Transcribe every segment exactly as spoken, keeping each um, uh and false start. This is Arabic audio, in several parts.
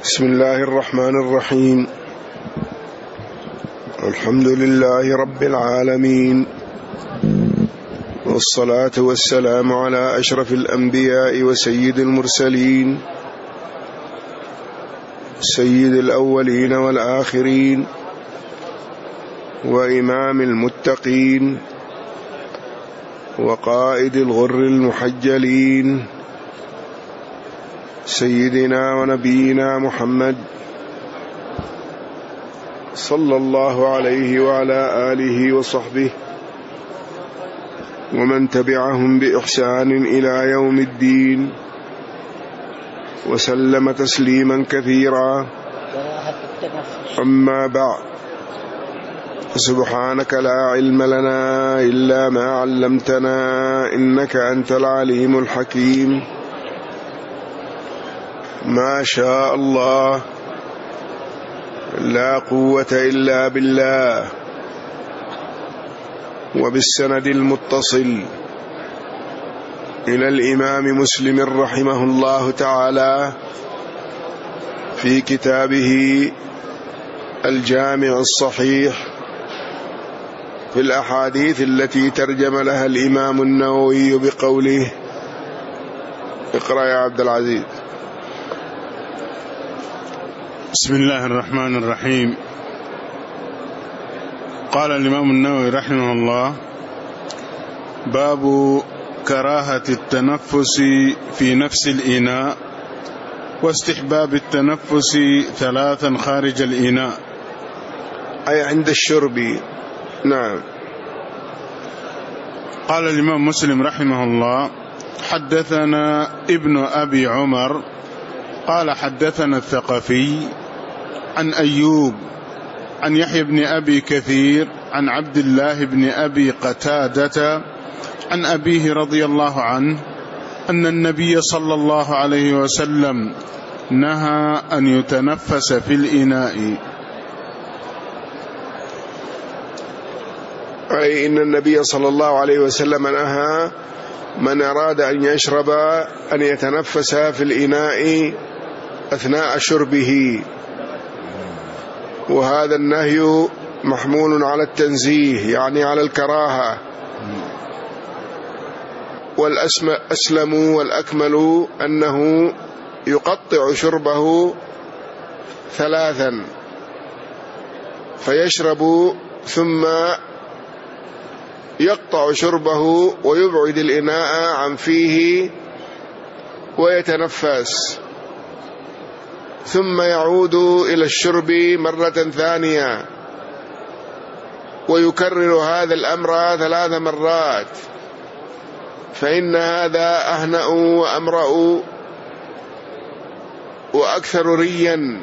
بسم الله الرحمن الرحيم. الحمد لله رب العالمين، والصلاة والسلام على أشرف الأنبياء وسيد المرسلين، سيد الأولين والآخرين، وإمام المتقين، وقائد الغر المحجلين، سيدنا ونبينا محمد صلى الله عليه وعلى آله وصحبه ومن تبعهم بإحسان إلى يوم الدين، وسلم تسليما كثيرا. أما بعد، سبحانك لا علم لنا إلا ما علمتنا إنك أنت العليم الحكيم. ما شاء الله، لا قوة إلا بالله. وبالسند المتصل إلى الإمام مسلم رحمه الله تعالى في كتابه الجامع الصحيح في الأحاديث التي ترجم لها الإمام النووي بقوله: اقرأ يا عبد العزيز. بسم الله الرحمن الرحيم. قال الإمام النووي رحمه الله: باب كراهة التنفس في نفس الإناء، واستحباب التنفس ثلاثا خارج الإناء، أي عند الشرب. نعم. قال الإمام مسلم رحمه الله: حدثنا ابن أبي عمر قال حدثنا الثقفي عن أيوب عن يحيى بن أبي كثير عن عبد الله بن أبي قتادة عن أبيه رضي الله عنه أن النبي صلى الله عليه وسلم نهى أن يتنفس في الإناء. أي إن النبي صلى الله عليه وسلم نهى من أراد أن يشرب أن يتنفس في الإناء أثناء شربه، وهذا النهي محمول على التنزيه، يعني على الكراهة. والأسلم والأكمل أنه يقطع شربه ثلاثا، فيشرب ثم يقطع شربه ويبعد الإناء عن فيه ويتنفس، ثم يعود إلى الشرب مرة ثانية، ويكرر هذا الأمر ثلاث مرات، فإن هذا أهنأ وأمرأ وأكثر ريا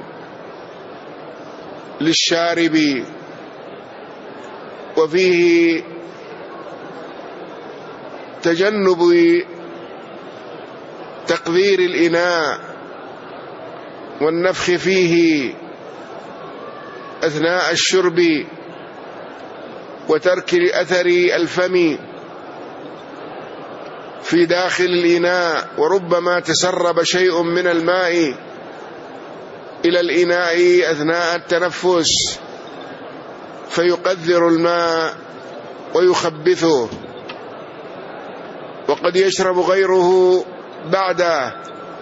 للشارب، وفيه تجنب تقذير الإناء والنفخ فيه أثناء الشرب، وترك أثر الفم في داخل الإناء، وربما تسرب شيء من الماء إلى الإناء أثناء التنفس فيقذر الماء ويخبثه، وقد يشرب غيره بعده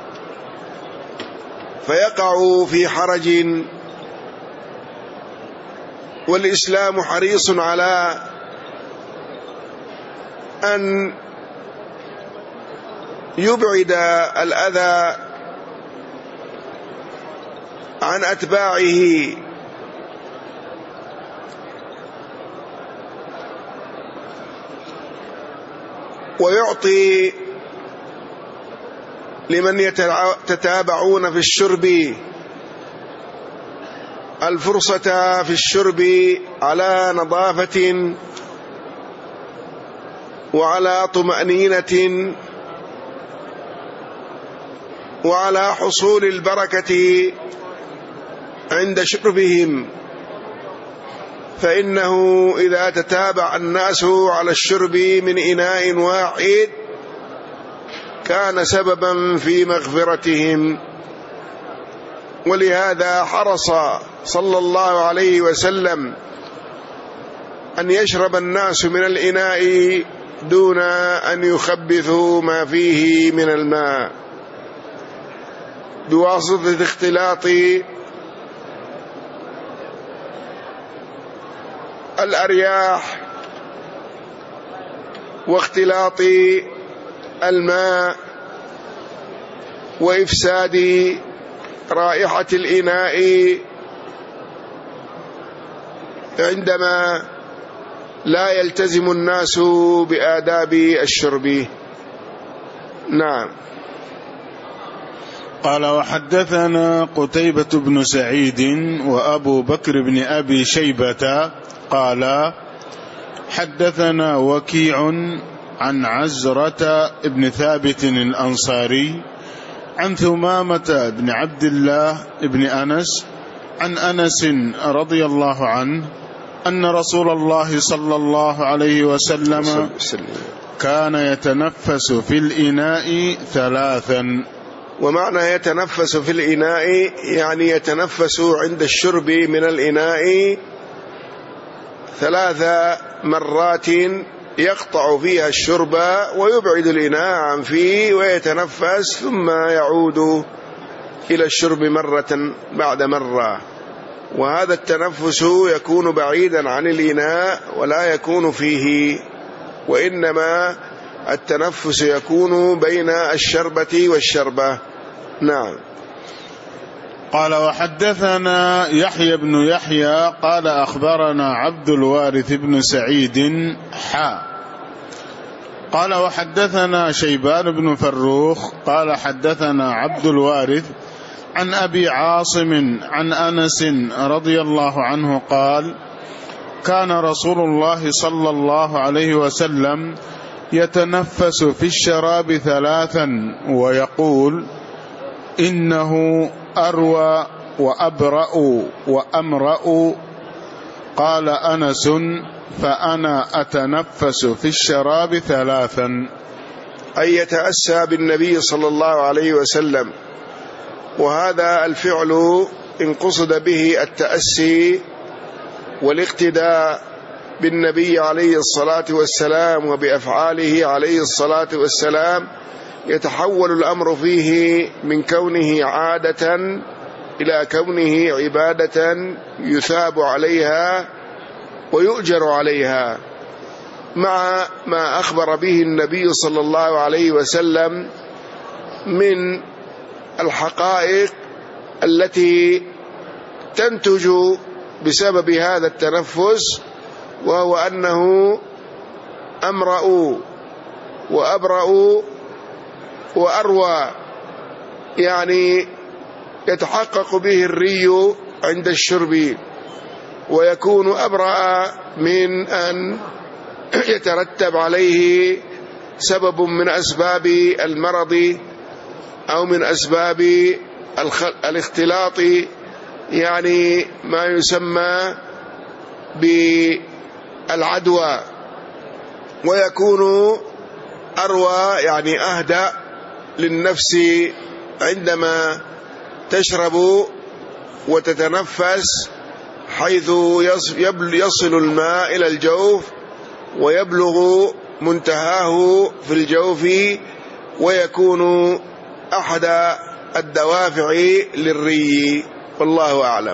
فيقع في حرج. والإسلام حريص على أن يبعد الأذى عن أتباعه، ويعطي لمن يتتابعون في الشرب الفرصة في الشرب على نظافة وعلى طمأنينة وعلى حصول البركة عند شربهم، فإنه إذا تتابع الناس على الشرب من إناء واحد كان سببا في مغفرتهم. ولهذا حرص صلى الله عليه وسلم أن يشرب الناس من الإناء دون أن يخبثوا ما فيه من الماء بواسطة اختلاط الأرياح واختلاط الماء وإفساد رائحة الإناء عندما لا يلتزم الناس بآداب الشرب. نعم. قال وحدثنا قتيبة بن سعيد وأبو بكر بن أبي شيبة قال حدثنا وكيع عن عزرة بن ثابت الأنصاري عن ثمامة بن عبد الله بن أنس عن أنس رضي الله عنه أن رسول الله صلى الله عليه وسلم كان يتنفس في الإناء ثلاثا. ومعنى يتنفس في الإناء يعني يتنفس عند الشرب من الإناء ثلاث مرات يقطع فيها الشرب ويبعد الإناء عن فيه ويتنفس ثم يعود إلى الشرب مرة بعد مرة. وهذا التنفس يكون بعيدا عن الإناء ولا يكون فيه، وإنما التنفس يكون بين الشربة والشربة. نعم. قال وحدثنا يحيى بن يحيى قال أخبرنا عبد الوارث بن سعيد حا قال وحدثنا شيبان بن فروخ قال حدثنا عبد الوارث عن أبي عاصم عن أنس رضي الله عنه قال كان رسول الله صلى الله عليه وسلم يتنفس في الشراب ثلاثا ويقول إنه أروى وأبرأ وأمرأ. قال أنس فأنا أتنفس في الشراب ثلاثا، أي يتأسى بالنبي صلى الله عليه وسلم. وهذا الفعل إن قصد به التأسي والاقتداء بالنبي عليه الصلاة والسلام وبأفعاله عليه الصلاة والسلام يتحول الأمر فيه من كونه عادة إلى كونه عبادة يثاب عليها ويؤجر عليها، مع ما أخبر به النبي صلى الله عليه وسلم من الحقائق التي تنتج بسبب هذا التنفس، وهو أنه أمرأ وأبرأ وأروى، يعني يتحقق به الري عند الشرب، ويكون أبرأ من أن يترتب عليه سبب من أسباب المرض أو من أسباب الاختلاط، يعني ما يسمى بالعدوى. ويكون أروى يعني أهدأ للنفس عندما تشرب وتتنفس، حيث يصل الماء إلى الجوف ويبلغ منتهاه في الجوف، ويكون أحد الدوافع للري، والله أعلم.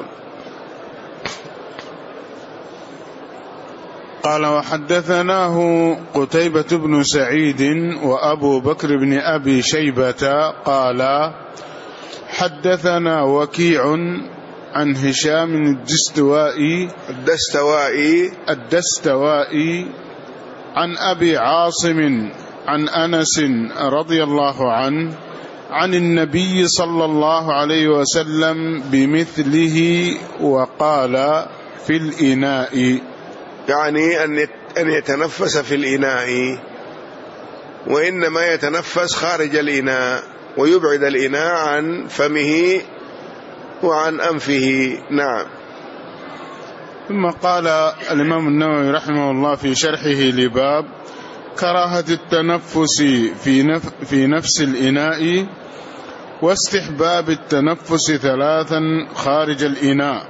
قال وحدثناه قتيبة بن سعيد وأبو بكر بن أبي شيبة قال حدثنا وكيع عن هشام الدستوائي الدستوائي الدستوائي عن أبي عاصم عن أنس رضي الله عنه عن النبي صلى الله عليه وسلم بمثله وقال في الإناء، يعني أن يتنفس في الإناء، وإنما يتنفس خارج الإناء ويبعد الإناء عن فمه وعن أنفه. نعم. ثم قال الإمام النووي رحمه الله في شرحه لباب كراهة التنفس في, نف في نفس الإناء واستحباب التنفس ثلاثا خارج الإناء.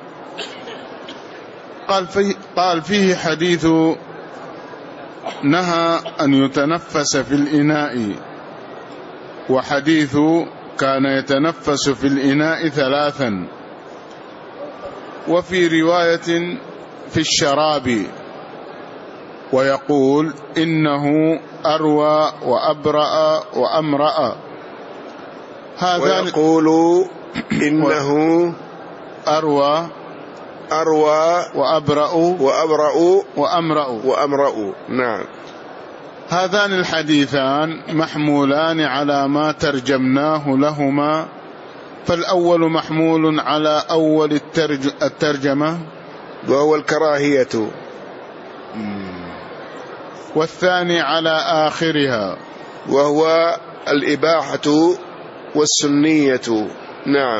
قال فيه, قال فيه حديث نهى أن يتنفس في الإناء، وحديث كان يتنفس في الإناء ثلاثا، وفي رواية في الشراب، ويقول إنه أروى وأبرأ وأمرأ. هذا ويقول إنه أروى أروى وأبرأ وأبرأ وأمرأ وأمرأ. نعم. هذان الحديثان محمولان على ما ترجمناه لهما، فالأول محمول على أول الترج الترجمة وهو الكراهية، والثاني على آخرها وهو الإباحة والسنية. نعم.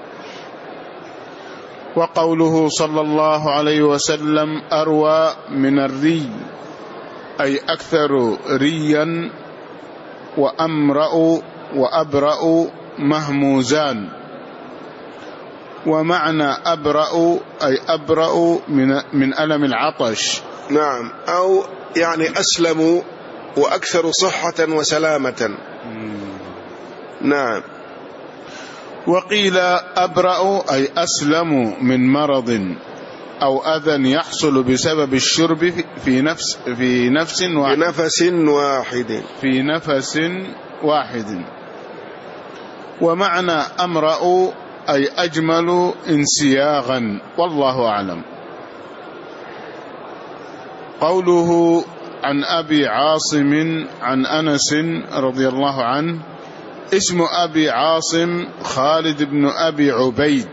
وقوله صلى الله عليه وسلم أروى من الري، أي أكثر ريا، وأمرأ وأبرأ مهموزان. ومعنى أبرأ أي أبرأ من, من ألم العطش. نعم، أو يعني أسلم وأكثر صحة وسلامة. نعم. وقيل أبرأ أي أسلم من مرض أو أذى يحصل بسبب الشرب في نفس في نفس واحد بنفس واحد في نفس واحد. ومعنى أمرأ أي أجمل انسياغا، والله أعلم. قوله عن أبي عاصم عن أنس رضي الله عنه، اسم أبي عاصم خالد بن أبي عبيد،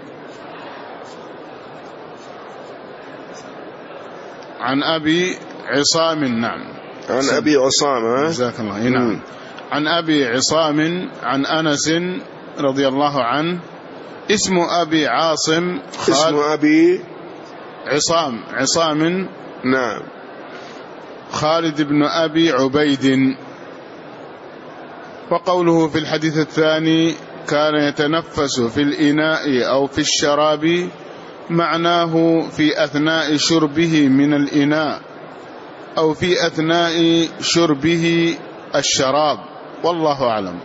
عن أبي عصام. نعم، عن أبي عصام. جزاك الله. نعم. عن أبي عصام عن أنس رضي الله عنه. اسم أبي عاصم اسم أبي عصام عصام نعم خالد بن أبي عبيد. وقوله في الحديث الثاني كان يتنفس في الإناء أو في الشراب، معناه في أثناء شربه من الإناء أو في أثناء شربه الشراب، والله أعلم.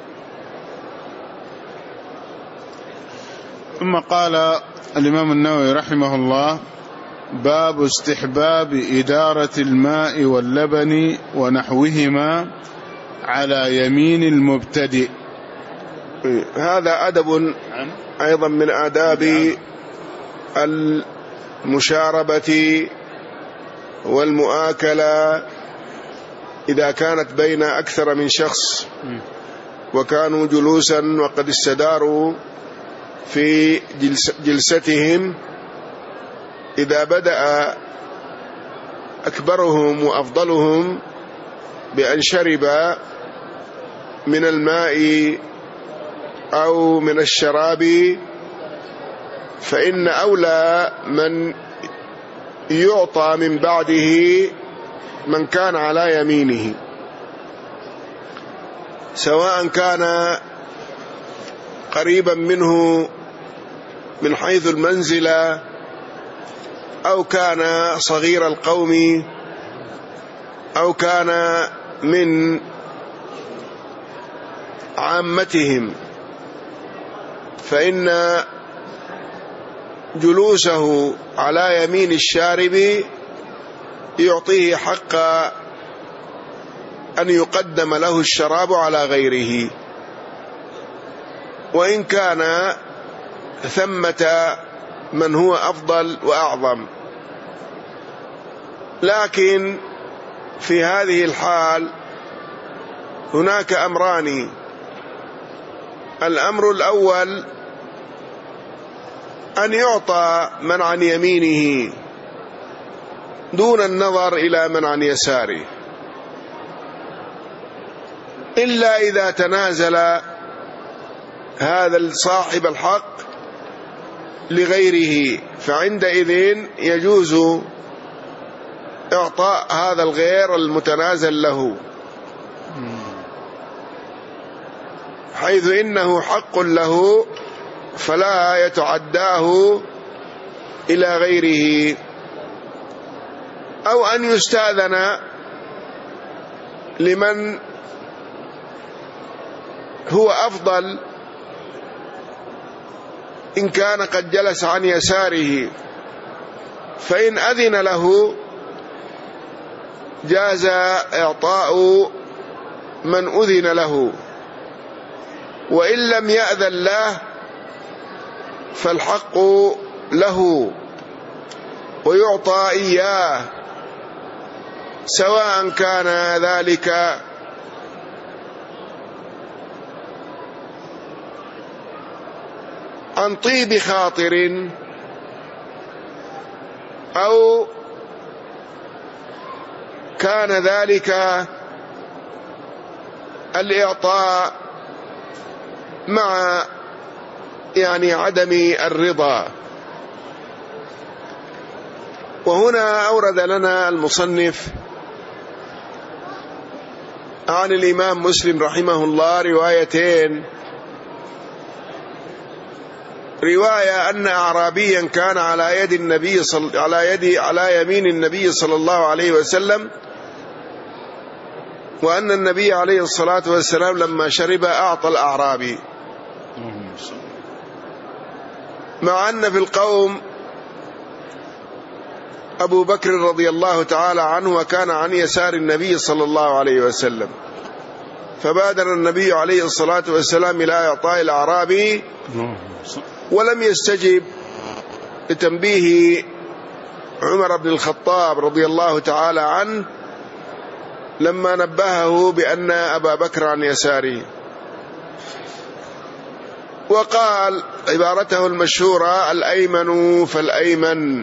ثم قال الإمام النووي رحمه الله: باب استحباب إدارة الماء واللبن ونحوهما على يمين المبتدئ. هذا أدب أيضا من آداب المشاربة والمؤاكلة إذا كانت بين أكثر من شخص وكانوا جلوسا وقد استداروا في جلستهم، إذا بدأ أكبرهم وأفضلهم بأن شرب من الماء أو من الشراب، فإن أولى من يعطى من بعده من كان على يمينه، سواء كان قريبا منه من حيث المنزلة أو كان صغير القوم أو كان من عامتهم، فإن جلوسه على يمين الشارب يعطيه حق أن يقدم له الشراب على غيره، وإن كان ثمة من هو أفضل وأعظم. لكن في هذه الحال هناك أمران: الأمر الأول أن يعطى من عن يمينه دون النظر إلى من عن يساره، إلا إذا تنازل هذا صاحب الحق لغيره، فعندئذ يجوز إعطاء هذا الغير المتنازل له. حيث إنه حق له فلا يتعداه إلى غيره، أو أن يستأذن لمن هو أفضل إن كان قد جلس عن يساره، فإن أذن له جاز إعطاء من أذن له، وإن لم يأذن له فالحق له ويعطى إياه، سواء كان ذلك عن طيب خاطر أو كان ذلك الإعطاء مع يعني عدم الرضا. وهنا أورد لنا المصنف عن الإمام مسلم رحمه الله روايتين: رواية أن أعرابيا كان على يد النبي صل... على يد على يمين النبي صلى الله عليه وسلم، وأن النبي عليه الصلاة والسلام لما شرب أعطى الأعرابي، مع أن في القوم أبو بكر رضي الله تعالى عنه وكان عن يسار النبي صلى الله عليه وسلم، فبادر النبي عليه الصلاة والسلام إلى إعطاء الأعرابي ولم يستجب لتنبيه عمر بن الخطاب رضي الله تعالى عنه لما نبهه بأن أبا بكر عن يساره، وقال عبارته المشهورة: الأيمن فالأيمن.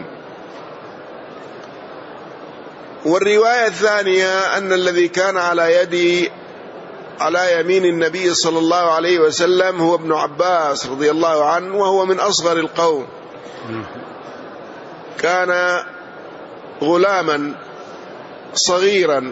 والرواية الثانية أن الذي كان على يد على يمين النبي صلى الله عليه وسلم هو ابن عباس رضي الله عنه، وهو من أصغر القوم، كان غلاما صغيرا،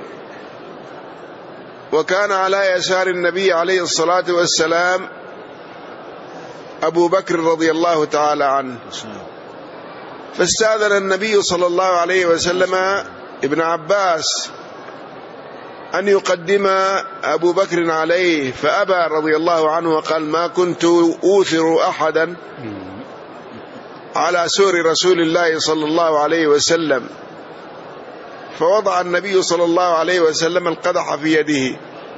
وكان على يسار النبي عليه الصلاة والسلام أبو بكر رضي الله تعالى عنه، فاستأذن النبي صلى الله عليه وسلم ابن عباس أن يقدم أبو بكر عليه، فأبى رضي الله عنه وقال: ما كنت أوثر أحدا على سور رسول الله صلى الله عليه وسلم. فوضع النبي صلى الله عليه وسلم القدح في يده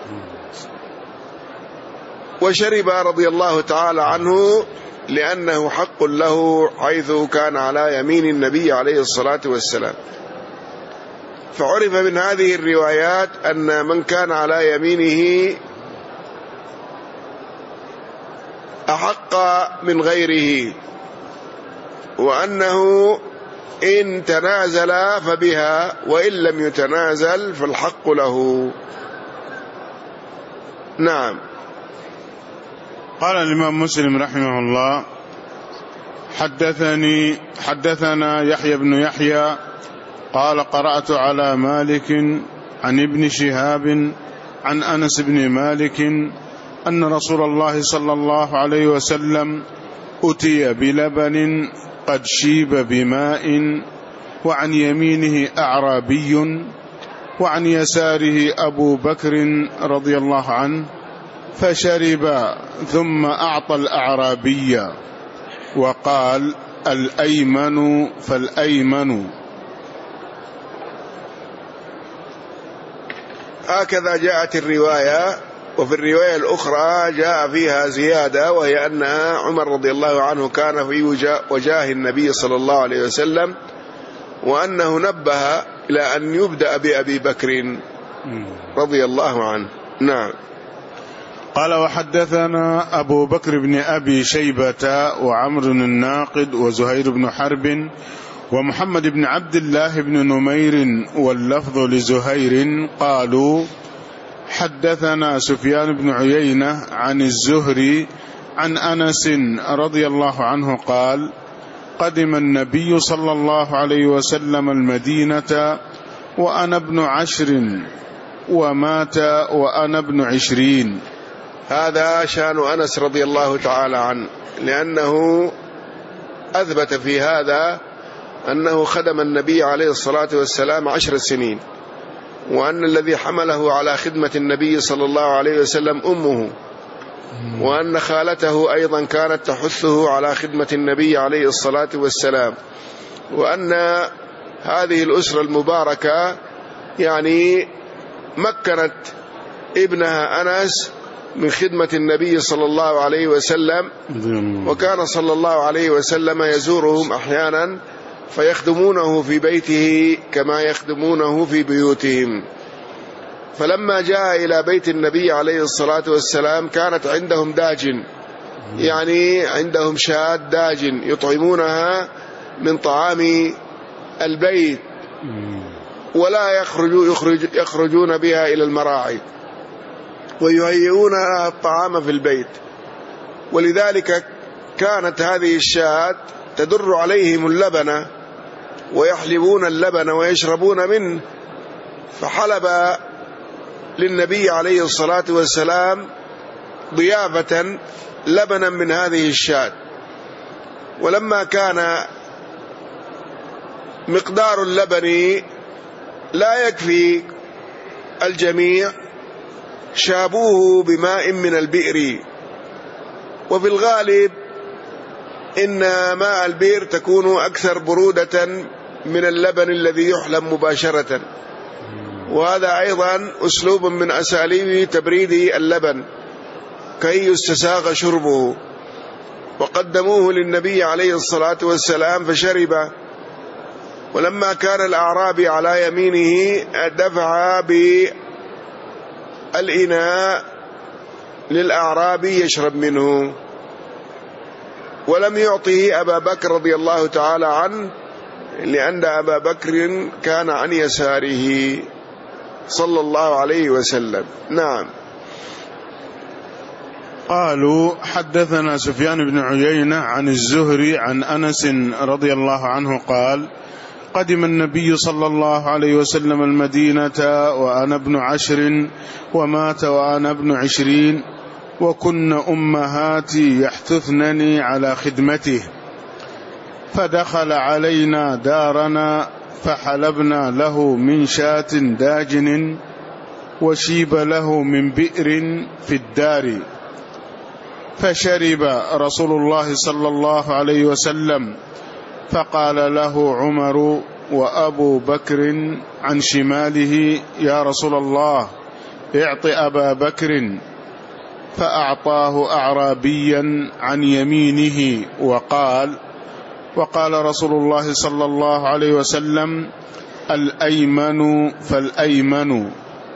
وشرب رضي الله تعالى عنه، لأنه حق له حيث كان على يمين النبي عليه الصلاة والسلام. فعرف من هذه الروايات أن من كان على يمينه أحق من غيره، وأنه إن تنازل فبها، وإن لم يتنازل فالحق له. نعم. قال الإمام مسلم رحمه الله: حدثني حدثنا يحيى بن يحيى قال: قرأت على مالك عن ابن شهاب عن أنس بن مالك أن رسول الله صلى الله عليه وسلم أتي بلبن قد شيب بماء، وعن يمينه أعرابي وعن يساره أبو بكر رضي الله عنه، فشرب ثم أعطى الأعرابي وقال: الأيمن فالأيمن. هكذا جاءت الرواية. وفي الرواية الأخرى جاء فيها زيادة، وهي أن عمر رضي الله عنه كان في وجاه النبي صلى الله عليه وسلم، وأنه نبه إلى أن يبدأ بأبي بكر رضي الله عنه. نعم. قال: وحدثنا أبو بكر بن أبي شيبة وعمر الناقد وزهير بن حرب ومحمد بن عبد الله بن نمير واللفظ لزهير قالوا: حدثنا سفيان بن عيينة عن الزهري عن أنس رضي الله عنه قال: قدم النبي صلى الله عليه وسلم المدينة وأنا ابن عشر، ومات وأنا ابن عشرين، هذا شأن أنس رضي الله تعالى عنه، لأنه أثبت في هذا أنه خدم النبي عليه الصلاة والسلام عشر سنين، وأن الذي حمله على خدمة النبي صلى الله عليه وسلم أمه، وأن خالته أيضا كانت تحثه على خدمة النبي عليه الصلاة والسلام، وأن هذه الأسرة المباركة يعني مكنت ابنها أنس من خدمة النبي صلى الله عليه وسلم، وكان صلى الله عليه وسلم يزورهم أحيانا فيخدمونه في بيته كما يخدمونه في بيوتهم. فلما جاء إلى بيت النبي عليه الصلاة والسلام كانت عندهم داجن، يعني عندهم شاة داجن يطعمونها من طعام البيت، ولا يخرجوا يخرج يخرجون بها إلى المراعي ويهيئون الطعام في البيت، ولذلك كانت هذه الشاة تدر عليهم اللبن ويحلبون اللبن ويشربون منه، فحلب للنبي عليه الصلاة والسلام ضيافة لبنا من هذه الشاة. ولما كان مقدار اللبن لا يكفي الجميع شابوه بماء من البئر، وفي الغالب إن ماء البئر تكون أكثر برودة من اللبن الذي يحلب مباشرة، وهذا أيضا أسلوب من أساليب تبريد اللبن كي يستساغ شربه. وقدموه للنبي عليه الصلاة والسلام فشرب، ولما كان الأعرابي على يمينه دفع بالإناء للأعرابي يشرب منه، ولم يعطه أبا بكر رضي الله تعالى عنه، لأن أبا بكر كان عن يساره صلى الله عليه وسلم. نعم. قالوا حدثنا سفيان بن عيينة عن الزهري عن أنس رضي الله عنه قال قدم النبي صلى الله عليه وسلم المدينة وأنا ابن عشر، ومات وأنا ابن عشرين، وكن أمهاتي يحثثنني على خدمته، فدخل علينا دارنا فحلبنا له من شاة داجن، وشيب له من بئر في الدار، فشرب رسول الله صلى الله عليه وسلم، فقال له عمر وأبو بكر عن شماله يا رسول الله اعط أبا بكر، فأعطاه أعرابيا عن يمينه، وقال وقال رسول الله صلى الله عليه وسلم الأيمن فالأيمن،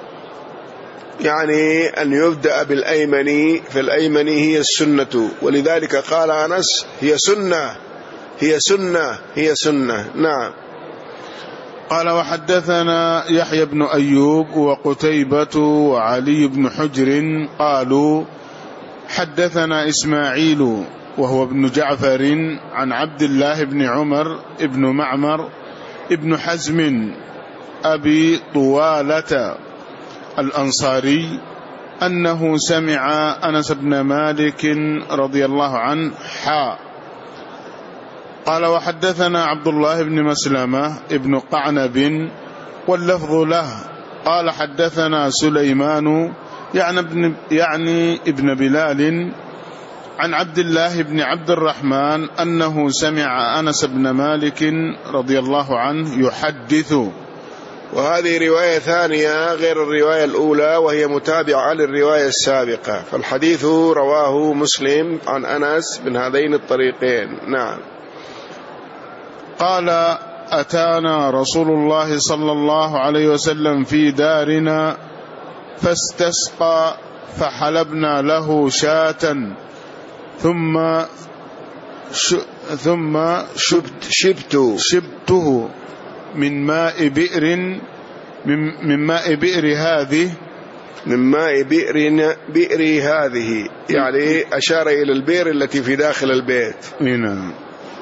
يعني أن يبدأ بالأيمن، فالأيمن هي السنة، ولذلك قال أنس هي سنة هي سنة هي سنة. نعم. قال وحدثنا يحيى بن أيوب وقتيبة وعلي بن حجر قالوا حدثنا إسماعيل وهو ابن جعفر عن عبد الله بن عمر ابن معمر ابن حزم أبي طوالة الأنصاري أنه سمع أنس بن مالك رضي الله عنه حا. قال وحدثنا عبد الله بن مسلمة ابن قعنب واللفظ له قال حدثنا سليمان يعني ابن, يعني ابن بلال عن عبد الله بن عبد الرحمن أنه سمع أنس بن مالك رضي الله عنه يحدث. وهذه رواية ثانية غير الرواية الأولى، وهي متابعة للرواية السابقة، فالحديث رواه مسلم عن أنس من هذين الطريقين. نعم. قال أتانا رسول الله صلى الله عليه وسلم في دارنا فاستسقى فحلبنا له شاة ثم ش... ثم شبت شبت شبته من ماء بئر من, من ماء بئر هذه من ماء بئر بئر هذه، يعني أشار إلى البئر التي في داخل البيت. نعم.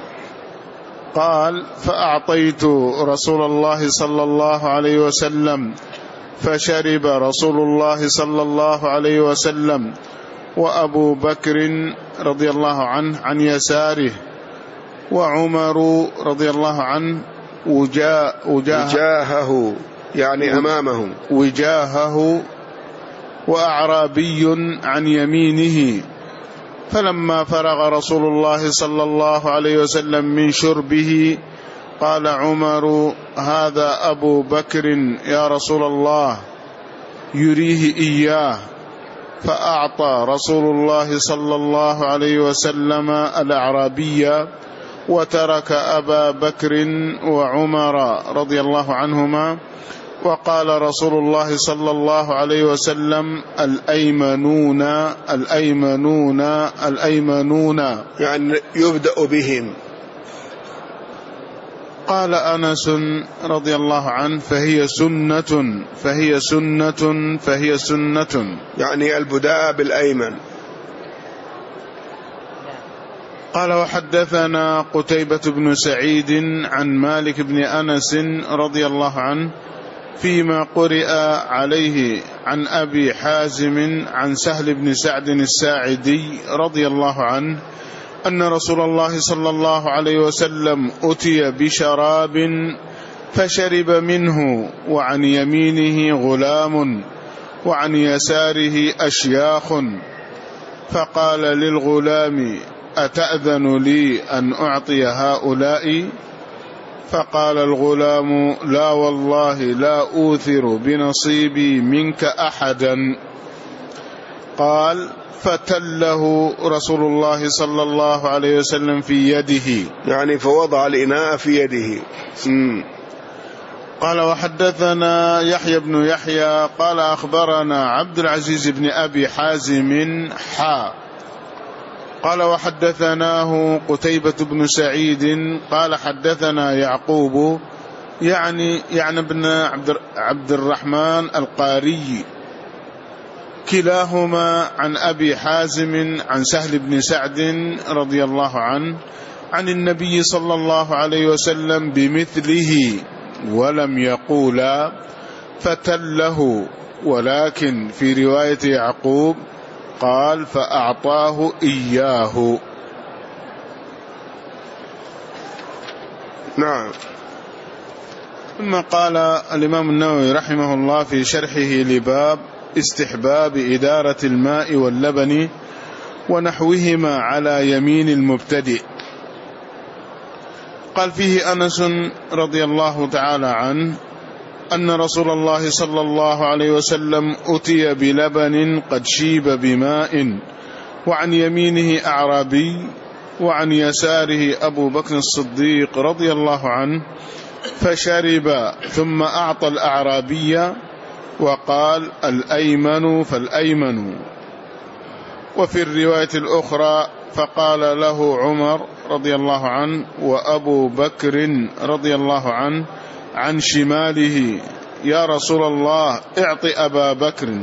قال فأعطيت رسول الله صلى الله عليه وسلم فشرب رسول الله صلى الله عليه وسلم، وأبو بكر رضي الله عنه عن يساره، وعمر رضي الله عنه وجاه وجاه وجاهه يعني أمامه، وجاهه، وأعرابي عن يمينه. فلما فرغ رسول الله صلى الله عليه وسلم من شربه قال عمر: هذا أبو بكر يا رسول الله، يريه إياه. فأعطى رسول الله صلى الله عليه وسلم الأعرابي وترك أبا بكر وعمر رضي الله عنهما. وقال رسول الله صلى الله عليه وسلم: الأيمنون الأيمنون الأيمنون، يعني يبدأ بهم. قال أنس رضي الله عنه: فهي سنة فهي سنة فهي سنة، يعني البداء بالأيمن. قال: وحدثنا قتيبة بن سعيد عن مالك بن أنس رضي الله عنه فيما قرئ عليه عن أبي حازم عن سهل بن سعد الساعدي رضي الله عنه أن رسول الله صلى الله عليه وسلم أتي بشراب فشرب منه، وعن يمينه غلام وعن يساره أشياخ، فقال للغلام: أتأذن لي أن أعطي هؤلاء؟ فقال الغلام: لا والله لا أوثر بنصيبي منك أحدا. قال: فتله رسول الله صلى الله عليه وسلم في يده، يعني فوضع الإناء في يده. م. قال: وحدثنا يحيى بن يحيى قال: أخبرنا عبد العزيز بن أبي حازم حا قال: وحدثناه قتيبة بن سعيد قال: حدثنا يعقوب يعني يعني ابن عبد الرحمن القاري، كلاهما عن أبي حازم عن سهل بن سعد رضي الله عنه عن النبي صلى الله عليه وسلم بمثله، ولم يقولا فتله، ولكن في رواية يعقوب قال: فأعطاه إياه. نعم. ثم قال الإمام النووي رحمه الله في شرحه لباب استحباب إدارة الماء واللبن ونحوهما على يمين المبتدئ، قال: فيه أنس رضي الله تعالى عنه أن رسول الله صلى الله عليه وسلم أتي بلبن قد شيب بماء، وعن يمينه أعرابي وعن يساره أبو بكر الصديق رضي الله عنه، فشرب ثم أعطى الأعرابي وقال: الأيمن فالأيمن. وفي الرواية الأخرى: فقال له عمر رضي الله عنه وأبو بكر رضي الله عنه عن شماله: يا رسول الله اعط أبا بكر.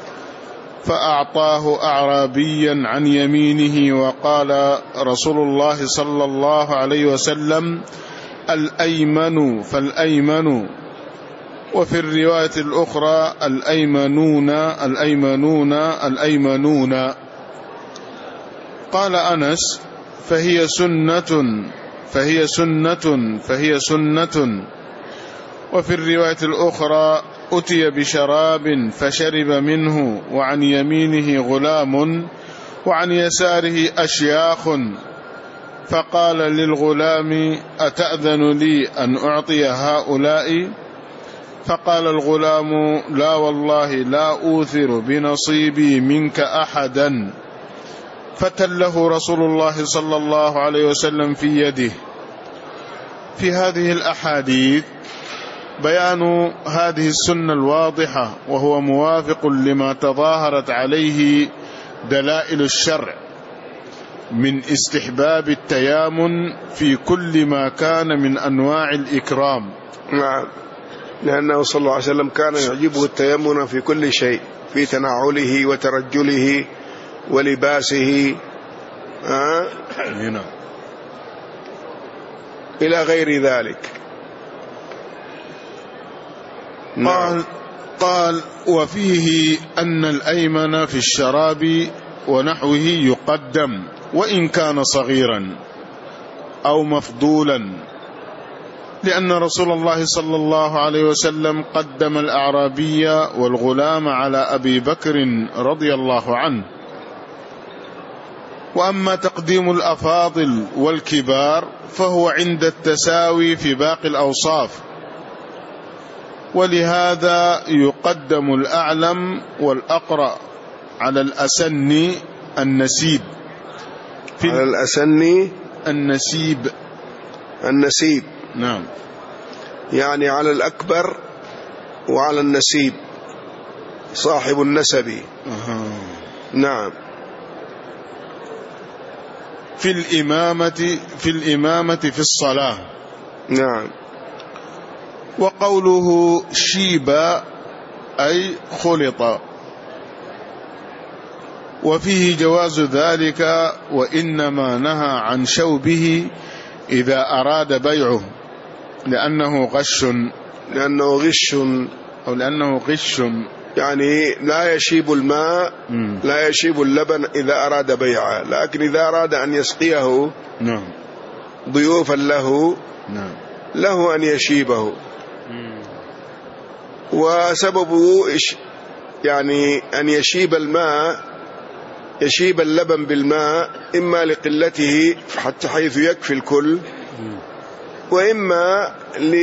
فأعطاه أعرابيا عن يمينه، وقال رسول الله صلى الله عليه وسلم: الأيمن فالأيمن. وفي الرواية الأخرى: الأيمنون الأيمنون الأيمنون. قال أنس: فهي سنة فهي سنة فهي سنة. وفي الرواية الأخرى: أتي بشراب فشرب منه، وعن يمينه غلام وعن يساره أشياخ، فقال للغلام: أتأذن لي أن أعطي هؤلاء؟ فقال الغلام: لا والله لا أوثر بنصيبي منك أحدا. فتله رسول الله صلى الله عليه وسلم في يده. في هذه الأحاديث بيان هذه السنة الواضحة، وهو موافق لما تظاهرت عليه دلائل الشرع من استحباب التيامن في كل ما كان من أنواع الإكرام. نعم، لأنه صلى الله عليه وسلم كان يعجبه التيمن في كل شيء، في تنعله وترجله ولباسه آه؟ إلى غير ذلك. قال, قال وفيه أن الأيمن في الشراب ونحوه يقدم وإن كان صغيرا أو مفضولا، لأن رسول الله صلى الله عليه وسلم قدم الأعرابي والغلام على أبي بكر رضي الله عنه. وأما تقديم الأفاضل والكبار فهو عند التساوي في باقي الأوصاف، ولهذا يقدم الأعلم والأقرأ على الأسن النسيب في على الأسن النسيب النسيب نعم، يعني على الأكبر وعلى النسيب صاحب النسب. أه. نعم. في الإمامة في الإمامة في الصلاة. نعم. وقوله شيب أي خلط، وفيه جواز ذلك، وإنما نهى عن شوبه إذا أراد بيعه لأنه غش لأنه غش أو لأنه غش يعني لا يشيب الماء م. لا يشيب اللبن إذا أراد بيعه، لكن إذا أراد أن يسقيه نعم ضيوفا له نعم له أن يشيبه. م. وسببه يعني أن يشيب الماء يشيب اللبن بالماء إما لقلته حتى حيث يكفي الكل، وإما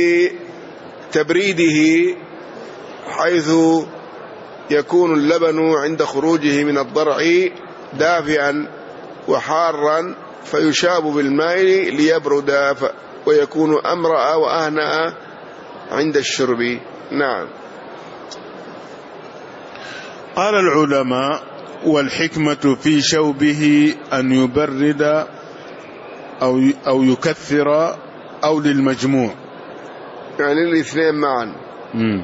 لتبريده حيث يكون اللبن عند خروجه من الضرع دافئا وحارا فيشاب بالماء ليبرد ويكون أمرأ وأهنأ عند الشرب. نعم. قال العلماء: والحكمة في شوبه أن يبرد أو أو يكثر أو للمجموع، يعني الاثنين معا. مم.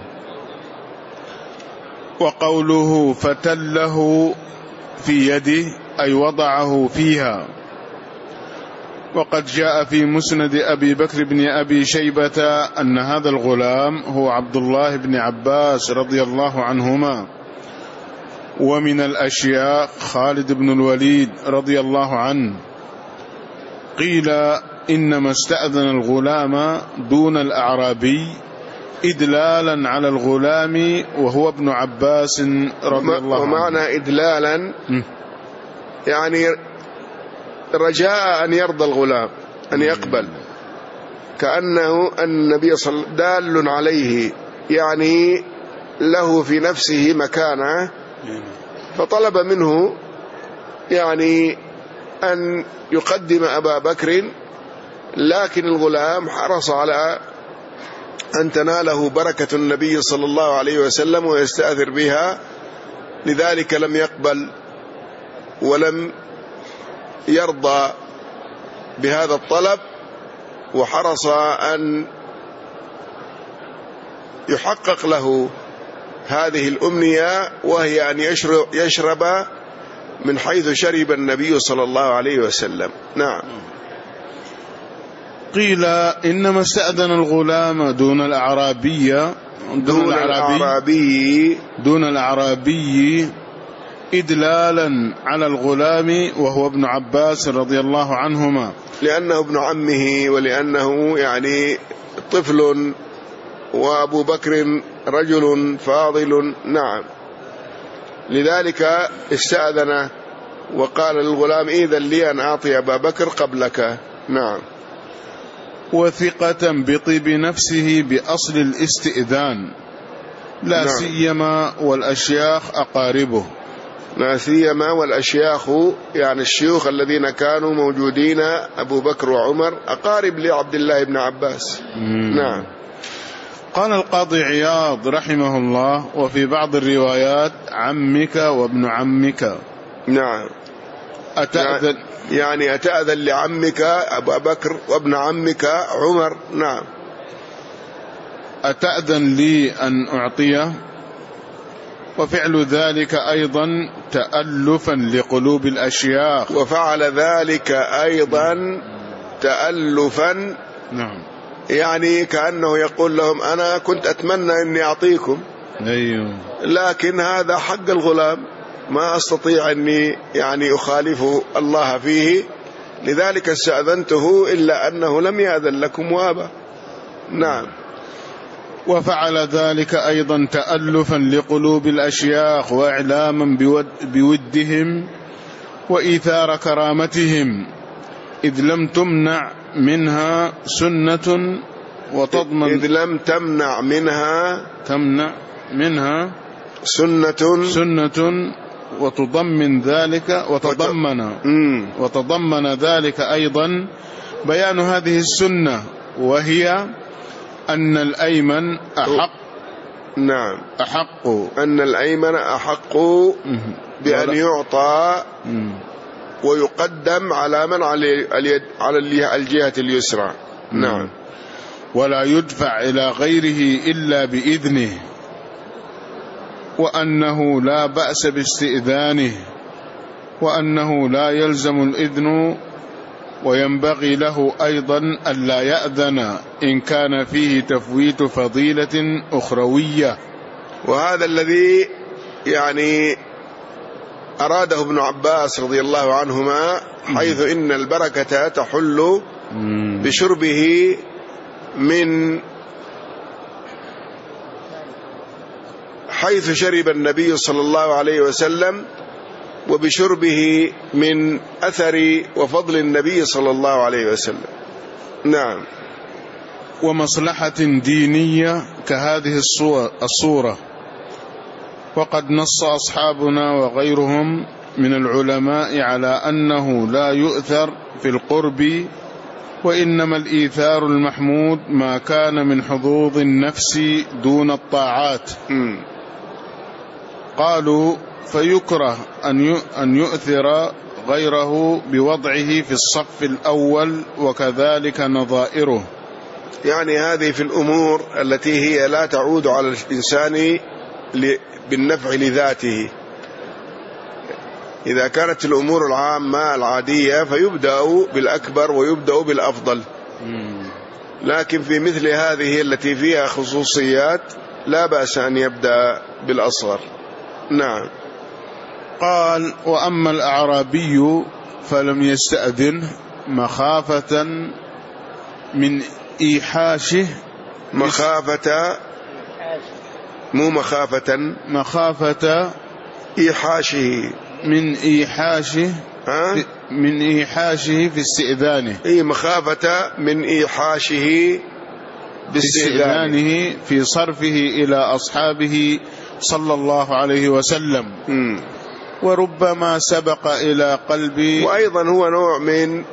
وقوله فتله في يده أي وضعه فيها. وقد جاء في مسند أبي بكر بن أبي شيبة أن هذا الغلام هو عبد الله بن عباس رضي الله عنهما، ومن الأشياء خالد بن الوليد رضي الله عنه. قيل إنما استأذن الغلام دون الأعرابي إدلالا على الغلام وهو ابن عباس رضي الله عنه. ومعنى إدلالا يعني رجاء أن يرضى الغلام أن يقبل، كأنه النبي صلى الله عليه وسلم دال عليه، يعني له في نفسه مكانة، فطلب منه يعني أن يقدم أبا بكر، لكن الغلام حرص على أن تناله بركة النبي صلى الله عليه وسلم ويستأثر بها، لذلك لم يقبل ولم يرضى بهذا الطلب، وحرص أن يحقق له هذه الأمنية، وهي أن يشرب, يشرب من حيث شرب النبي صلى الله عليه وسلم. نعم. قيل إنما استأذن الغلام دون الأعرابي دون, دون الأعرابي دون الأعرابي إدلالا على الغلام وهو ابن عباس رضي الله عنهما، لأنه ابن عمه ولأنه يعني طفل وأبو بكر رجل فاضل. نعم. لذلك استأذن وقال للغلام: إذن لي أن أعطي أبا بكر قبلك. نعم. وثقة بطيب نفسه بأصل الاستئذان، لا نعم. سيما والأشياخ أقاربه، لا سيما والأشياخ يعني الشيوخ الذين كانوا موجودين أبو بكر وعمر أقارب لعبد الله بن عباس. مم. نعم. قال القاضي عياض رحمه الله: وفي بعض الروايات عمك وابن عمك. نعم. أتأذن يعني أتأذن لعمك أبا بكر وابن عمك عمر. نعم. أتأذن لي أن أعطيه، وفعل ذلك أيضا تألفا لقلوب الأشياخ، وفعل ذلك أيضا تألفا. نعم. يعني كأنه يقول لهم: أنا كنت أتمنى أني أعطيكم، أيوه، لكن هذا حق الغلام ما أستطيع أني يعني أخالف الله فيه، لذلك استأذنته إلا أنه لم يأذن لكم وابى. نعم. وفعل ذلك أيضا تألفا لقلوب الأشياخ وإعلاما بود بودهم وإيثار كرامتهم، إذ لم تمنع منها سنة وتضمن إذ لم تمنع منها تمنع منها سنة سنة وتضمن ذلك وتضمن وت... وتضمن ذلك أيضا بيان هذه السنة، وهي أن الأيمن أحق نعم أحق أن الأيمن أحق بأن يعطى ويقدم على من على الجهة اليسرى. نعم. ولا يدفع إلى غيره إلا بإذنه، وأنه لا بأس باستئذانه، وأنه لا يلزم الإذن، وينبغي له أيضا ألا يأذن إن كان فيه تفويت فضيلة أخروية. وهذا الذي يعني أراده ابن عباس رضي الله عنهما، حيث إن البركة تحل بشربه من حيث شرب النبي صلى الله عليه وسلم، وبشربه من أثر وفضل النبي صلى الله عليه وسلم. نعم. ومصلحة دينية كهذه الصورة. وقد نص أصحابنا وغيرهم من العلماء على أنه لا يؤثر في القرب، وإنما الإيثار المحمود ما كان من حظوظ النفس دون الطاعات. م. قالوا فيكره أن يؤثر غيره بوضعه في الصف الأول، وكذلك نظائره. يعني هذه في الأمور التي هي لا تعود على الإنسان بالنفع لذاته. إذا كانت الأمور العامة العادية فيبدأ بالأكبر ويبدأ بالأفضل، لكن في مثل هذه التي فيها خصوصيات لا بأس أن يبدأ بالأصغر. نعم. قال وأما الأعرابي فلم يستأذن مخافة من إيحاشه، مخافة مو مخافة مخافة إيحاشه من إيحاشه ها؟ من إيحاشه في استئذانه، أي مخافة من إيحاشه باستئذانه في صرفه إلى أصحابه صلى الله عليه وسلم. م. وربما سبق إلى قلبي. وأيضا هو نوع من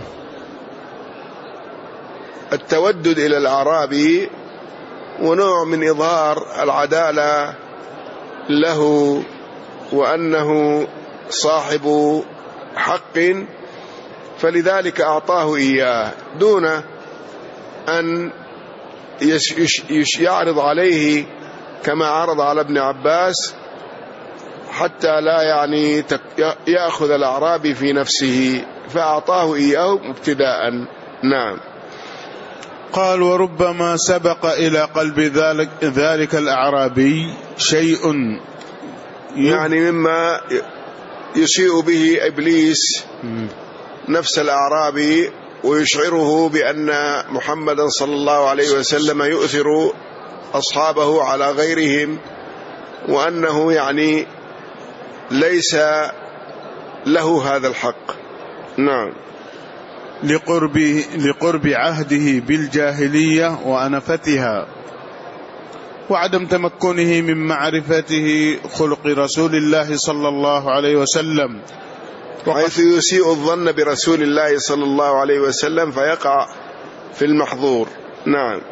التودد إلى الأعرابي، ونوع من إظهار العدالة له، وأنه صاحب حق، فلذلك أعطاه إياه دون أن يعرض عليه كما عرض على ابن عباس، حتى لا يعني يأخذ الأعرابي في نفسه، فأعطاه إياه ابتداء. نعم. قال وربما سبق إلى قلب ذلك, ذلك الأعرابي شيء يعني مما يسيء به إبليس نفس الأعرابي، ويشعره بأن محمدا صلى الله عليه وسلم يؤثر أصحابه على غيرهم، وأنه يعني ليس له هذا الحق. نعم. لقرب, لقرب عهده بالجاهلية وأنفتها، وعدم تمكنه من معرفته خلق رسول الله صلى الله عليه وسلم، حيث يسيء الظن برسول الله صلى الله عليه وسلم فيقع في المحظور. نعم.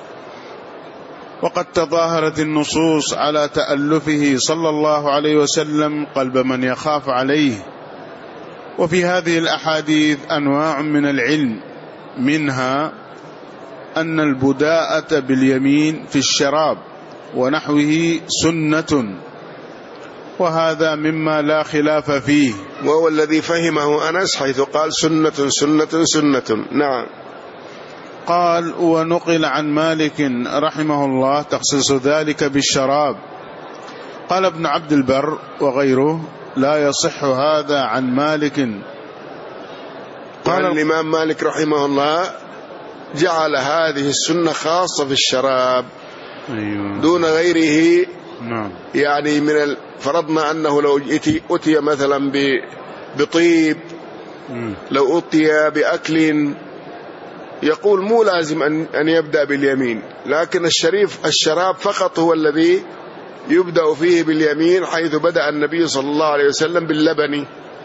وقد تظاهرت النصوص على تألفه صلى الله عليه وسلم قلب من يخاف عليه. وفي هذه الأحاديث أنواع من العلم، منها أن البداءة باليمين في الشراب ونحوه سنة، وهذا مما لا خلاف فيه، وهو الذي فهمه أنس حيث قال سنة سنة سنة. نعم. قال ونقل عن مالك رحمه الله تخصيص ذلك بالشراب، قال ابن عبد البر وغيره لا يصح هذا عن مالك. قال الإمام مالك رحمه الله جعل هذه السنة خاصة في الشراب دون غيره. نعم. يعني من فرضنا أنه لو أتي مثلا بطيب، لو أتي بأكل، يقول مو لازم أن يبدأ باليمين، لكن الشريف الشراب فقط هو الذي يبدأ فيه باليمين، حيث بدأ النبي صلى الله عليه وسلم باللبن.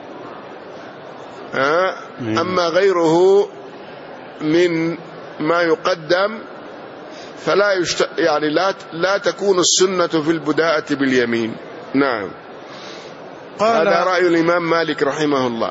أما غيره من ما يقدم فلا يشت... يعني لا لا تكون السنة في البداءة باليمين. نعم. قال هذا رأي الإمام مالك رحمه الله.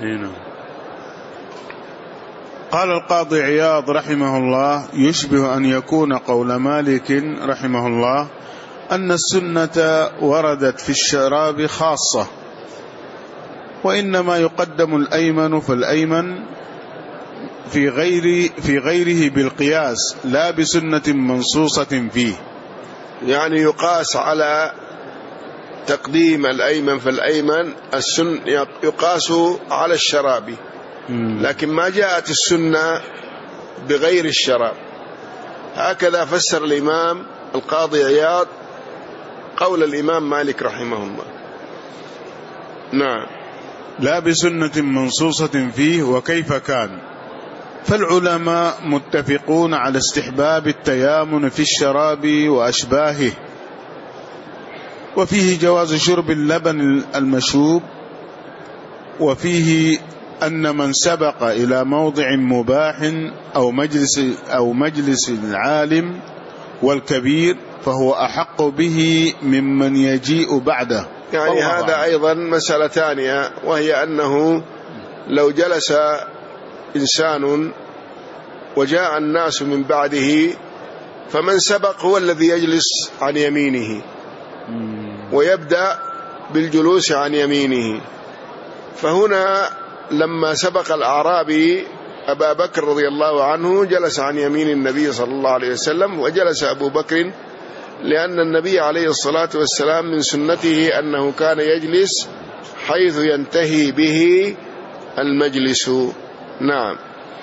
قال القاضي عياض رحمه الله يشبه أن يكون قول مالك رحمه الله أن السنة وردت في الشراب خاصة، وإنما يقدم الأيمن فالأيمن في غير في غيره بالقياس لا بسنة منصوصة فيه. يعني يقاس على تقديم الأيمن فالأيمن، السن يقاس على الشراب، لكن ما جاءت السنة بغير الشراب. هكذا فسر الإمام القاضي عياض قول الإمام مالك رحمه الله. نعم. لا بسنة منصوصة فيه. وكيف كان؟ فالعلماء متفقون على استحباب التيامن في الشراب وأشباهه، وفيه جواز شرب اللبن المشوب، وفيه أن من سبق إلى موضع مباح أو مجلس أو مجلس العالم والكبير فهو أحق به ممن يجيء بعده. يعني هذا أيضا مسألة ثانية، وهي أنه لو جلس إنسان وجاء الناس من بعده، فمن سبق هو الذي يجلس عن يمينه ويبدأ بالجلوس عن يمينه. فهنا لما سبق الأعرابي أبا بكر رضي الله عنه جلس عن يمين النبي صلى الله عليه وسلم، وجلس أبو بكر لأن النبي عليه الصلاة والسلام من سنته أنه كان يجلس حيث ينتهي به المجلس. نعم.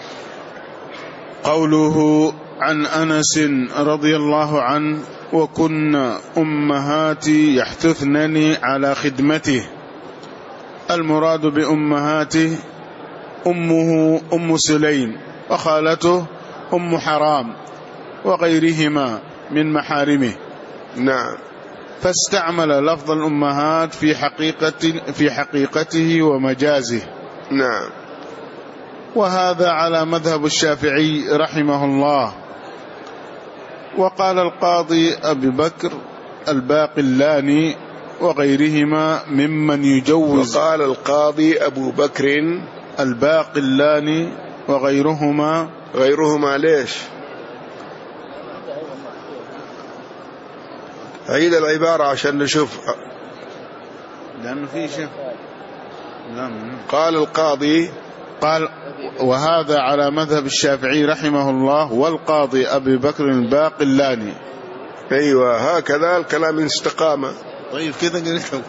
قوله عن أنس رضي الله عنه وكن أمهاتي يحثثنني على خدمته، المراد بأمهاته أمه أم سليم وخالته أم حرام وغيرهما من محارمه. نعم. فاستعمل لفظ الأمهات في حقيقة في حقيقته ومجازه. نعم. وهذا على مذهب الشافعي رحمه الله. وقال القاضي أبي بكر الباقلاني وغيرهما ممن يجوز. وقال القاضي أبو بكر الباقلاني وغيرهما. غيرهما ليش؟ عيد العبارة عشان نشوف، لأنه في شيء. قال القاضي قال وهذا على مذهب الشافعي رحمه الله والقاضي أبي بكر الباقلاني. أيوة هكذا الكلام استقامة. طيب كذا قلت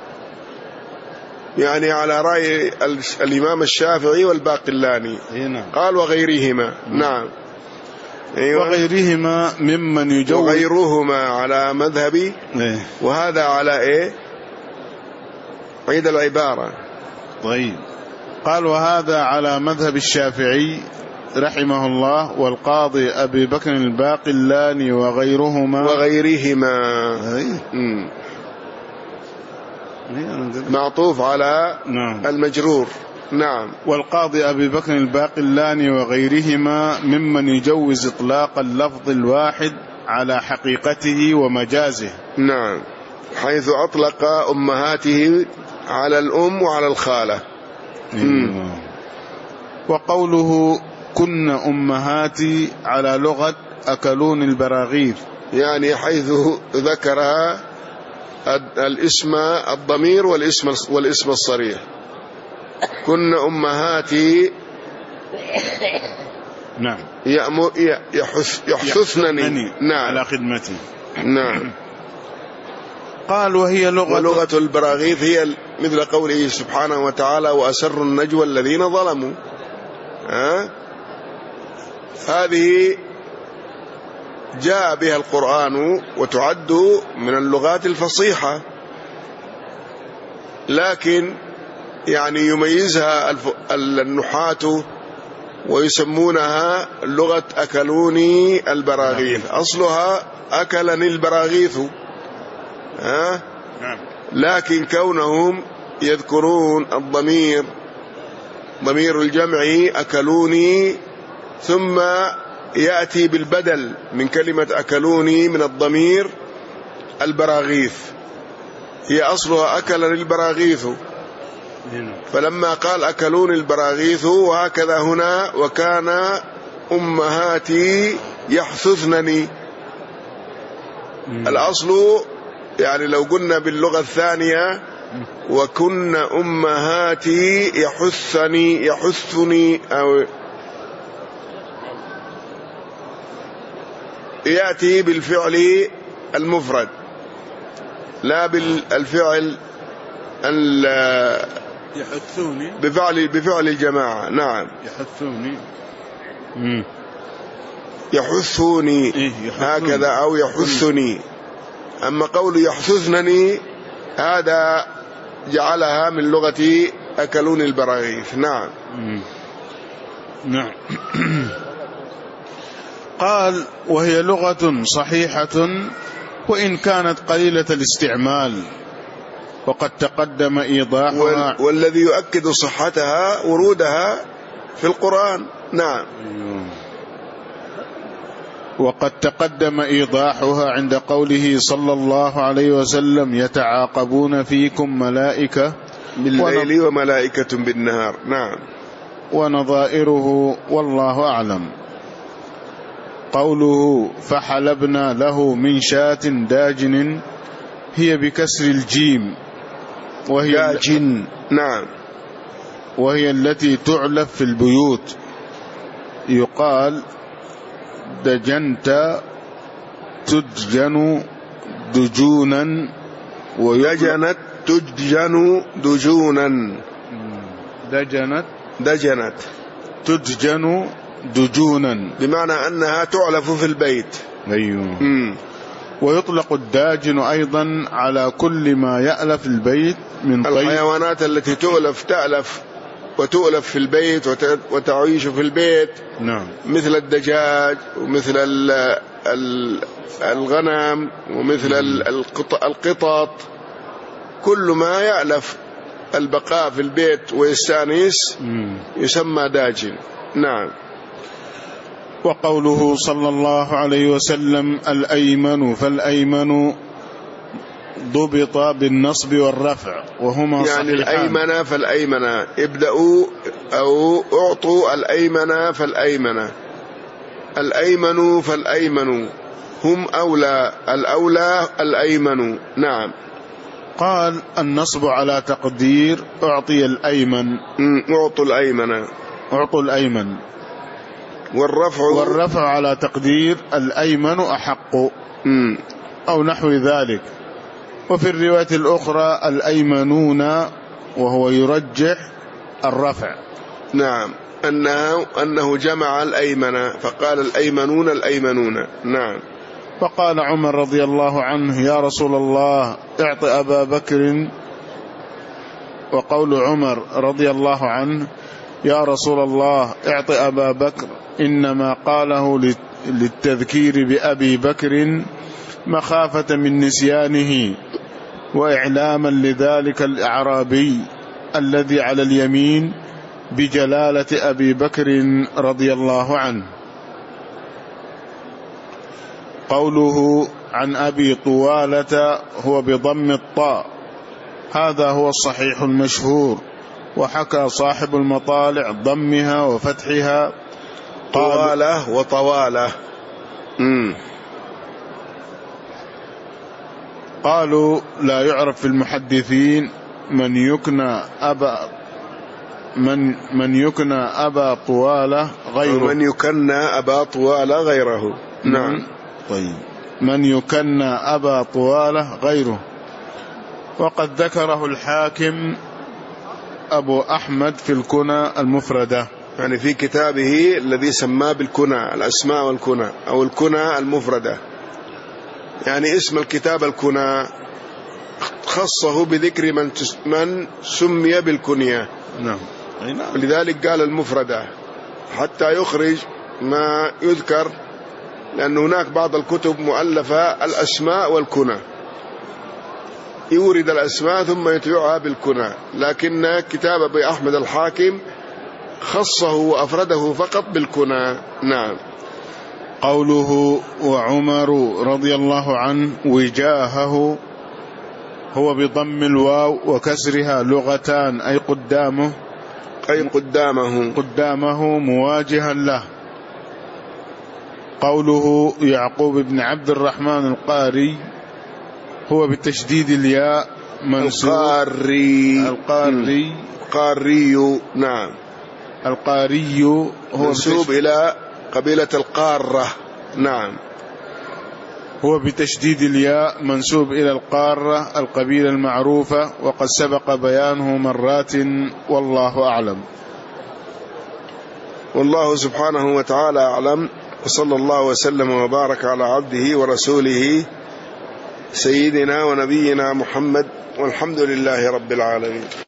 يعني على رأي الإمام الشافعي والباقلاني. قال وغيرهما. نعم. أيوة. وغيرهما ممن يجوز. وغيرهما على مذهبي. إيه. وهذا على إيه؟ عيد العبارة. طيب. قال وهذا على مذهب الشافعي رحمه الله والقاضي أبي بكر الباقلاني وغيرهما. وغيرهما. معطوف على نعم. المجرور. نعم. والقاضي أبي بكر الباقلاني وغيرهما ممن يجوز إطلاق اللفظ الواحد على حقيقته ومجازه. نعم. حيث أطلق أمهاته على الأم وعلى الخالة. مم. وقوله كن أمهاتي على لغة أكلون البراغيث، يعني حيث ذكر الاسم الضمير والاسم والاسم الصريح. كن أمهاتي. نعم. يحث يحثثنني. نعم. على خدمتي. نعم. قال وهي لغة ولغة البراغيث هي مثل قوله سبحانه وتعالى وأسروا النجوى الذين ظلموا. ها؟ هذه جاء بها القرآن وتعد من اللغات الفصيحة، لكن يعني يميزها النحاة ويسمونها لغة أكلوني البراغيث. أصلها أكلني البراغيث، ها؟ لكن كونهم يذكرون الضمير ضمير الجمع أكلوني ثم يأتي بالبدل من كلمة أكلوني من الضمير البراغيث، هي أصلها أكلني البراغيث، فلما قال أكلوني البراغيث وهكذا هنا وكان أمهاتي يحثثنني. الأصل يعني لو قلنا باللغة الثانية وكن أمهاتي يحثني يحثني أو يأتي بالفعل المفرد لا بالفعل يحثوني بفعل بفعل الجماعة. نعم يحثوني يحثوني إيه هكذا أو يحثني. أما قول يحثثنني هذا جعلها من لغة أكلون البراغيث. نعم نعم. قال وهي لغة صحيحة وإن كانت قليلة الاستعمال وقد تقدم إيضاحها، والذي يؤكد صحتها ورودها في القرآن. نعم وقد تقدم إيضاحها عند قوله صلى الله عليه وسلم يتعاقبون فيكم ملائكة بالليل وملائكة بالنهار. نعم ونظائره والله أعلم. قوله فحلبنا له من شاة داجن هي بكسر الجيم وهي داجن. نعم وهي التي تعلف في البيوت، يقال دجنت تدجن دجونا دجنت تدجن دجونا دجنت دجنت تدجن دجونا بمعنى أنها تعلف في البيت. أيوه. ويطلق الداجن أيضا على كل ما يألف البيت من طيب، الحيوانات التي تؤلف تألف وتؤلف في البيت وتعيش في البيت. نعم. مثل الدجاج ومثل الغنم ومثل القطط، كل ما يألف البقاء في البيت ويستانس يسمى داجن. نعم. وقوله صلى الله عليه وسلم الأيمن فالأيمن ضبط بالنصب والرفع وهما يعني صحيحان. الأيمن فالأيمن ابدأوا أو أعطوا الأيمن فالأيمن الأيمن فالأيمن هم أولى الأولى الأيمن. نعم. قال النصب على تقدير أعطي الأيمن أعطوا الأيمن أعطوا الأيمن، والرفع والرفع على تقدير الأيمن أحق م. أو نحو ذلك. وفي الرواية الأخرى الأيمنون وهو يرجح الرفع. نعم أنه, أنه جمع الأيمن فقال الأيمنون الأيمنون. نعم. فقال عمر رضي الله عنه يا رسول الله اعط أبا بكر، وقول عمر رضي الله عنه يا رسول الله اعط أبا بكر إنما قاله للتذكير بأبي بكر مخافة من نسيانه وإعلاما لذلك الأعرابي الذي على اليمين بجلالة أبي بكر رضي الله عنه. قوله عن أبي طوالة هو بضم الطاء، هذا هو الصحيح المشهور، وحكى صاحب المطالع ضمها وفتحها طوالة وطوالة. مم. قالوا لا يعرف في المحدثين من يكنى أبا من من يكنى أبا طوالة غيره من يكنى أبا طوالة غيره. نعم. طيب من يكنى أبا طوالة غيره وقد ذكره الحاكم أبو أحمد في الكنى المفردة، يعني في كتابه الذي سماه بالكنى، الأسماء والكنى أو الكنى المفردة، يعني اسم الكتاب الكنى، خصه بذكر من من سمي بالكنية. نعم. ولذلك قال المفردة حتى يخرج ما يذكر، لأن هناك بعض الكتب مؤلفة الأسماء والكنى، يورد الأسماء ثم يتبعها بالكنى، لكن كتاب أبي أحمد الحاكم خصه وأفرده فقط بالكنى. نعم. قوله وعمر رضي الله عنه وجاهه هو بضم الواو وكسرها لغتان، أي قدامه أي قدامه قدامه مواجها له. قوله يعقوب بن عبد الرحمن القاري هو بتشديد الياء منسوب القاري القاري القاري نعم. القاري هو منسوب إلى قبيلة القارة. نعم. هو بتشديد الياء منسوب إلى القارة القبيلة المعروفة، وقد سبق بيانه مرات، والله أعلم. والله سبحانه وتعالى أعلم، وصلى الله وسلم وبارك على عبده ورسوله سيدنا ونبينا محمد، والحمد لله رب العالمين.